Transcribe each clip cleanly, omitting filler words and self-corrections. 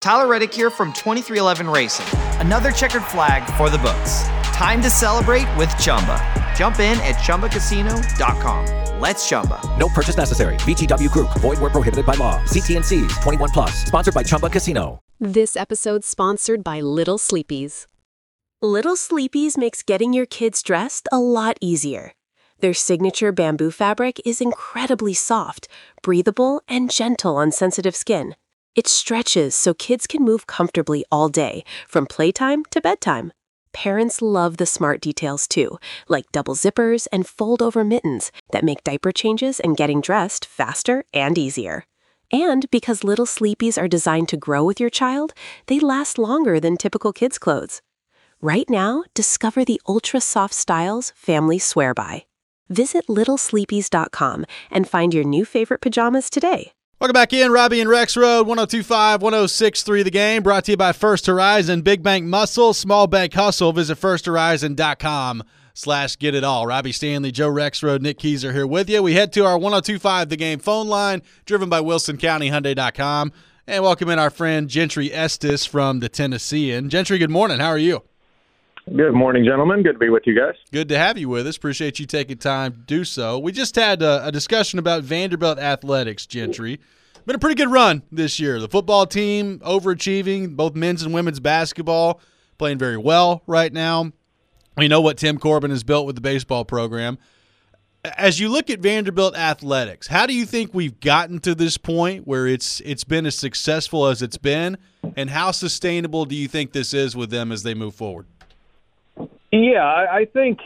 Tyler Reddick here from 2311 Racing. Another checkered flag for the books. Time to celebrate with Chumba. Jump in at ChumbaCasino.com. Let's Chumba. No purchase necessary. VGW Group. Void where prohibited by law. See T&Cs. 21 plus. Sponsored by Chumba Casino. This episode sponsored by Little Sleepies. Little Sleepies makes getting your kids dressed a lot easier. Their signature bamboo fabric is incredibly soft, breathable, and gentle on sensitive skin. It stretches so kids can move comfortably all day, from playtime to bedtime. Parents love the smart details too, like double zippers and fold-over mittens that make diaper changes and getting dressed faster and easier. And because Little Sleepies are designed to grow with your child, they last longer than typical kids' clothes. Right now, discover the ultra-soft styles families swear by. Visit littlesleepies.com and find your new favorite pajamas today. Welcome back in. Robbie and Rex Road, 102.5, 106.3 The Game, brought to you by First Horizon. Big bank muscle, small bank hustle. Visit firsthorizon.com/get-it-all. Robbie Stanley, Joe Rexrode, Nick Keys are here with you. We head to our 102.5 The Game phone line, driven by WilsonCountyHyundai.com. And welcome in our friend Gentry Estes from the Tennessean. Gentry, good morning. How are you? Good morning, gentlemen. Good to be with you guys. Good to have you with us. Appreciate you taking time to do so. We just had a discussion about Vanderbilt athletics, Gentry. Been a pretty good run this year. The football team overachieving, both men's and women's basketball, playing very well right now. We know what Tim Corbin has built with the baseball program. As you look at Vanderbilt athletics, how do you think we've gotten to this point where it's been as successful as it's been, and how sustainable do you think this is with them as they move forward? Yeah, I think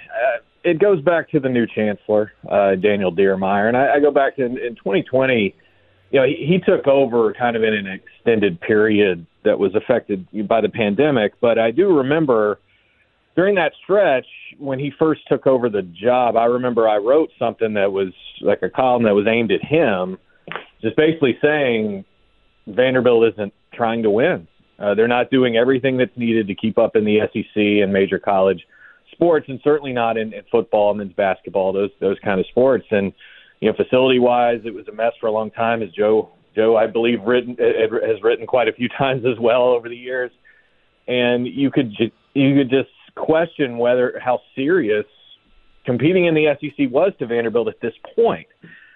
it goes back to the new chancellor, Daniel Diermeyer. And I go back to in 2020, he took over kind of in an extended period that was affected by the pandemic. But I do remember during that stretch when he first took over the job, I remember I wrote something that was like a column that was aimed at him, just basically saying Vanderbilt isn't trying to win. They're not doing everything that's needed to keep up in the SEC and major college sports, and certainly not in football, men's basketball, those kind of sports. And facility-wise, it was a mess for a long time, as Joe I believe has written quite a few times as well over the years. And you could just question how serious competing in the SEC was to Vanderbilt at this point.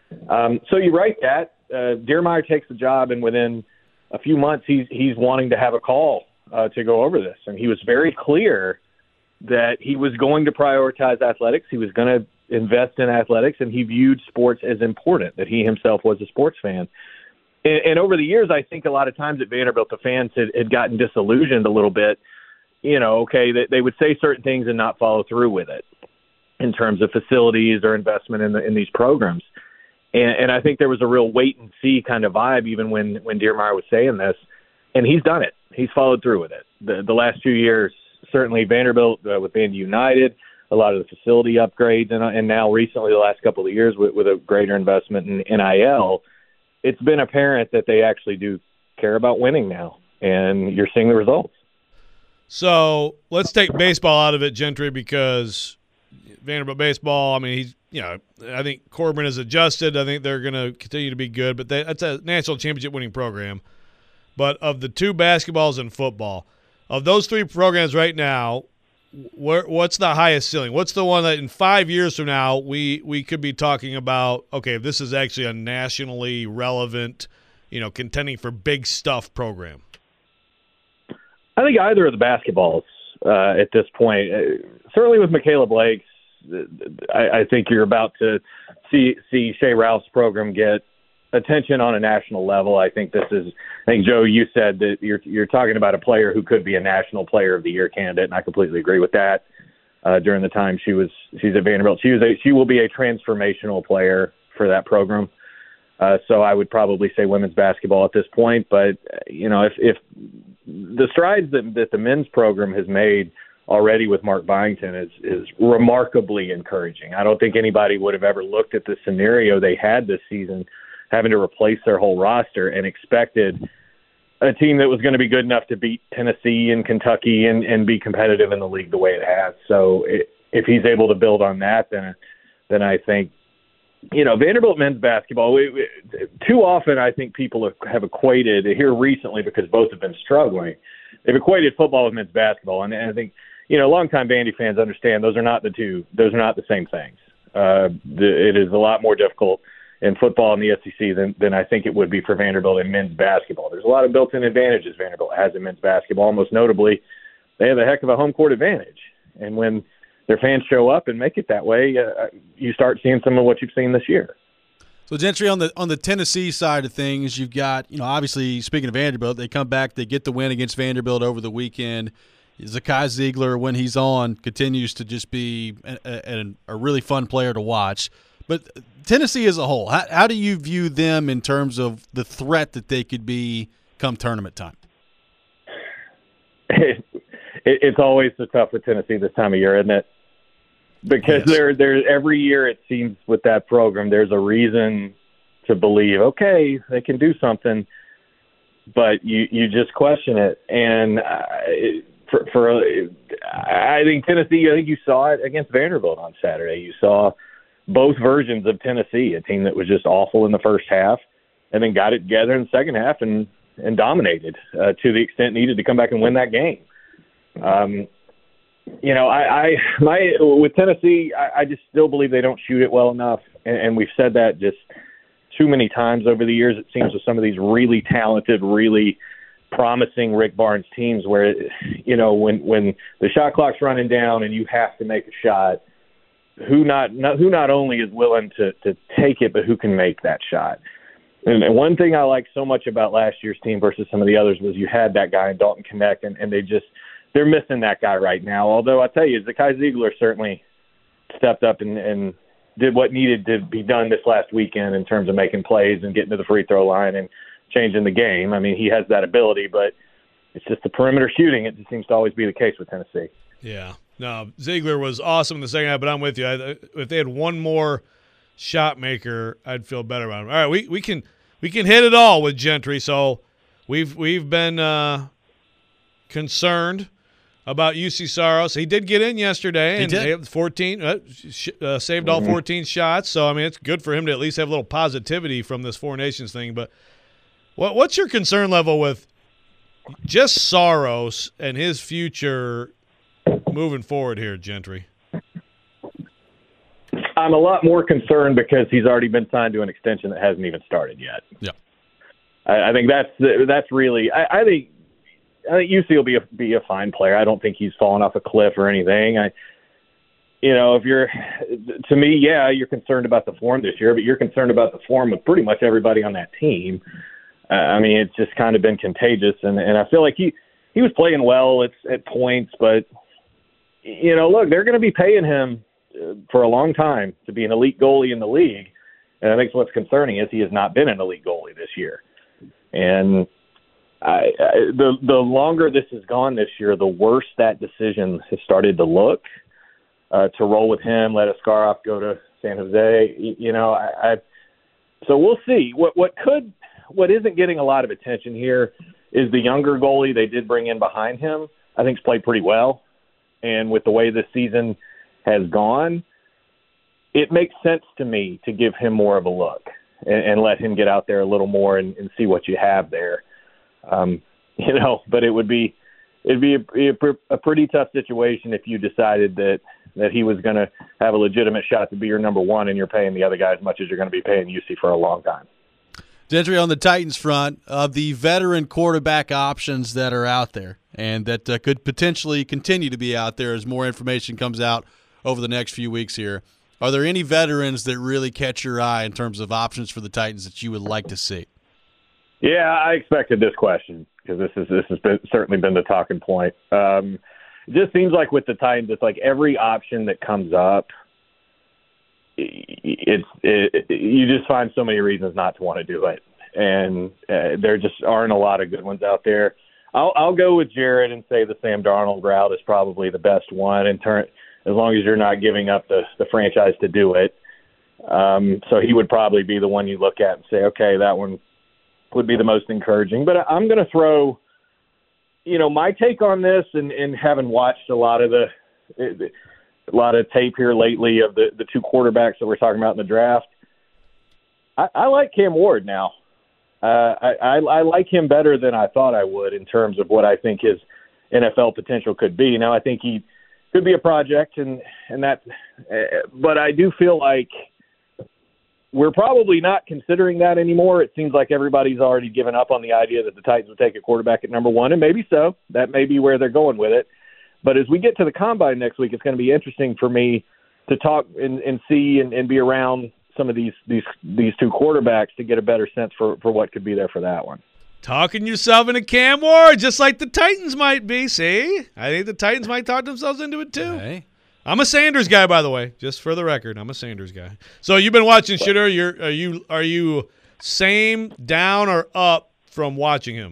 So you write that. Diermeyer takes the job, and within a few months, he's wanting to have a call to go over this. And he was very clear that he was going to prioritize athletics. He was going to invest in athletics, and he viewed sports as important, that he himself was a sports fan. And over the years, I think a lot of times at Vanderbilt, the fans had gotten disillusioned a little bit. They would say certain things and not follow through with it in terms of facilities or investment in these programs. And I think there was a real wait-and-see kind of vibe even when Diermeyer was saying this. And he's done it. He's followed through with it. The last 2 years, certainly Vanderbilt with Vandy United, a lot of the facility upgrades, and now recently the last couple of years with a greater investment in NIL, it's been apparent that they actually do care about winning now. And you're seeing the results. So let's take baseball out of it, Gentry, because Vanderbilt baseball, I think Corbin has adjusted. I think they're going to continue to be good, but that's a national championship winning program. But of the two, basketballs and football, of those three programs right now, what's the highest ceiling? What's the one that in 5 years from now we could be talking about, okay, this is actually a nationally relevant, contending for big stuff program? I think either of the basketballs at this point. Certainly with Michaela Blake's, I think you're about to see Shea Ralph's program get attention on a national level. I think Joe, you said that you're talking about a player who could be a National Player of the Year candidate, and I completely agree with that. During the time she's at Vanderbilt, she will be a transformational player for that program. So I would probably say women's basketball at this point. But if the strides that the men's program has made already with Mark Byington is remarkably encouraging. I don't think anybody would have ever looked at the scenario they had this season, having to replace their whole roster, and expected a team that was going to be good enough to beat Tennessee and Kentucky and be competitive in the league the way it has. So if he's able to build on that, then I think Vanderbilt men's basketball, too often I think people have equated here recently, because both have been struggling, they've equated football with men's basketball. And I think, longtime Vandy fans understand those are not the same things. It is a lot more difficult in football in the SEC than I think it would be for Vanderbilt in men's basketball. There's a lot of built-in advantages Vanderbilt has in men's basketball. Most notably, they have a heck of a home court advantage. And when their fans show up and make it that way, you start seeing some of what you've seen this year. So, Gentry, on the Tennessee side of things, you've got, obviously, speaking of Vanderbilt, they come back, they get the win against Vanderbilt over the weekend. Zakai Ziegler, when he's on, continues to just be a really fun player to watch. But Tennessee as a whole, how do you view them in terms of the threat that they could be come tournament time? It's always so tough with Tennessee this time of year, isn't it? Because there's every year it seems with that program, there's a reason to believe, okay, they can do something, but you just question it. And I think Tennessee, you saw it against Vanderbilt on Saturday. You saw both versions of Tennessee, a team that was just awful in the first half and then got it together in the second half and dominated to the extent needed to come back and win that game. With Tennessee, I just still believe they don't shoot it well enough, and we've said that just too many times over the years. It seems with some of these really talented, really promising Rick Barnes teams, where when the shot clock's running down and you have to make a shot, who not only is willing to take it, but who can make that shot. And one thing I like so much about last year's team versus some of the others was you had that guy in Dalton Knecht, and they're missing that guy right now. Although I tell you, Zakai Ziegler certainly stepped up and did what needed to be done this last weekend in terms of making plays and getting to the free throw line and changing the game. I mean, he has that ability, but it's just the perimeter shooting. It just seems to always be the case with Tennessee. Yeah. No, Ziegler was awesome in the second half, but I'm with you. If they had one more shot maker, I'd feel better about him. All right, we can hit it all with Gentry. So we've been concerned about UC Saros. He did get in yesterday, and he had 14 saved all 14 shots. So I mean, it's good for him to at least have a little positivity from this Four Nations thing. But what's your concern level with just Saros and his future moving forward here, Gentry? I'm a lot more concerned because he's already been signed to an extension that hasn't even started yet. Yeah, I think that's really. I think UC will be a fine player. I don't think he's fallen off a cliff or anything. If you're, to me, you're concerned about the form this year, but you're concerned about the form of pretty much everybody on that team. It's just kind of been contagious, and I feel like he was playing well at points, but look, they're going to be paying him for a long time to be an elite goalie in the league, and I think what's concerning is he has not been an elite goalie this year, and the longer this has gone this year, the worse that decision has started to look. To roll with him, let Askarov go to San Jose. So we'll see. What isn't getting a lot of attention here is the younger goalie they did bring in behind him. I think he's played pretty well, and with the way this season has gone, it makes sense to me to give him more of a look and let him get out there a little more and see what you have there. But it'd be a pretty tough situation if you decided that he was going to have a legitimate shot to be your number one and you're paying the other guy as much as you're going to be paying UC for a long time. Gentry, on the Titans front, of the veteran quarterback options that are out there and that could potentially continue to be out there as more information comes out over the next few weeks here, are there any veterans that really catch your eye in terms of options for the Titans that you would like to see? Yeah, I expected this question because this has certainly been the talking point. It just seems like with the Titans, it's like every option that comes up, you just find so many reasons not to want to do it, and there just aren't a lot of good ones out there. I'll go with Jared and say the Sam Darnold route is probably the best one as long as you're not giving up the franchise to do it. So he would probably be the one you look at and say, okay, that one would be the most encouraging. But I'm going to throw, my take on this, and having watched a lot of tape here lately of the two quarterbacks that we're talking about in the draft, I like Cam Ward now. I like him better than I thought I would in terms of what I think his NFL potential could be. Now, I think he could be a project, and that, but I do feel like we're probably not considering that anymore. It seems like everybody's already given up on the idea that the Titans would take a quarterback at number one, and maybe so. That may be where they're going with it. But as we get to the Combine next week, it's going to be interesting for me to talk and see and be around some of these two quarterbacks to get a better sense for what could be there for that one. Talking yourself into Cam Ward, just like the Titans might be. See? I think the Titans might talk themselves into it too. Hey. I'm a Sanders guy, by the way, just for the record. I'm a Sanders guy. So you've been watching Shitter. Are you same, down, or up from watching him?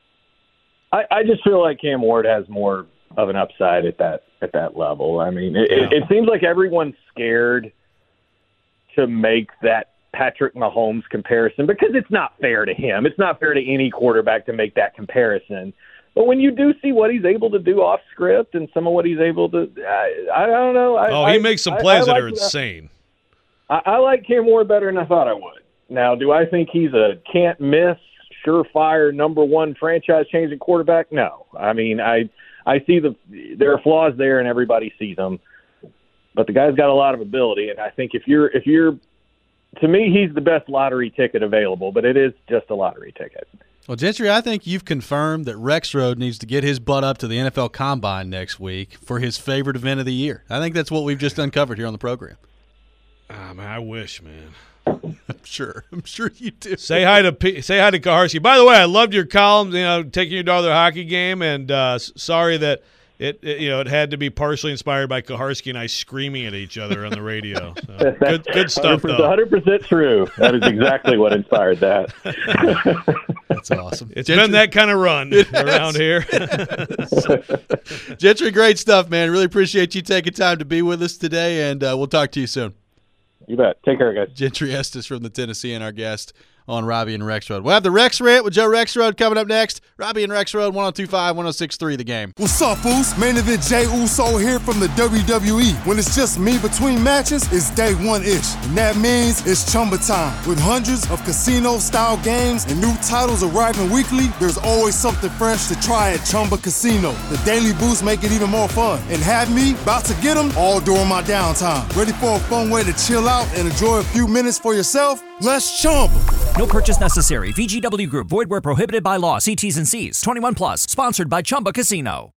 I just feel like Cam Ward has more of an upside at that level. I mean, it seems like everyone's scared to make that Patrick Mahomes comparison because it's not fair to him. It's not fair to any quarterback to make that comparison. But when you do see what he's able to do off script and some of what he's able to, I don't know. He makes some plays that are insane. I like Cam Ward better than I thought I would. Now, do I think he's a can't miss, surefire number one franchise changing quarterback? No. I mean, I see there are flaws there and everybody sees them. But the guy's got a lot of ability, and I think if you're to me, he's the best lottery ticket available, but it is just a lottery ticket. Well, Gentry, I think you've confirmed that Rexrode needs to get his butt up to the NFL Combine next week for his favorite event of the year. I think that's what we've just uncovered here on the program. Man, I wish, man. I'm sure you do. Say hi to Kaharski. By the way, I loved your columns. Taking your daughter to the hockey game, and sorry that it had to be partially inspired by Kaharski and I screaming at each other on the radio. So, good stuff, though. 100% true. That is exactly what inspired that. That's awesome. It's been that kind of run around here. Gentry, great stuff, man. Really appreciate you taking time to be with us today, and we'll talk to you soon. You bet. Take care, guys. Gentry Estes from the Tennessean, our guest on Robbie and Rexrode. We'll have the Rex Rant with Joe Rexrode coming up next. Robbie and Rexrode, 102.5, 106.3 The Game. What's up, Foos? Main event Jey Uso here from the WWE. When it's just me between matches, it's day one-ish. And that means it's Chumba time. With hundreds of casino-style games and new titles arriving weekly, there's always something fresh to try at Chumba Casino. The daily boosts make it even more fun. And have me about to get them all during my downtime. Ready for a fun way to chill out and enjoy a few minutes for yourself? Let's Chumba. No purchase necessary. VGW Group. Void where prohibited by law. See T's and C's. 21 plus. Sponsored by Chumba Casino.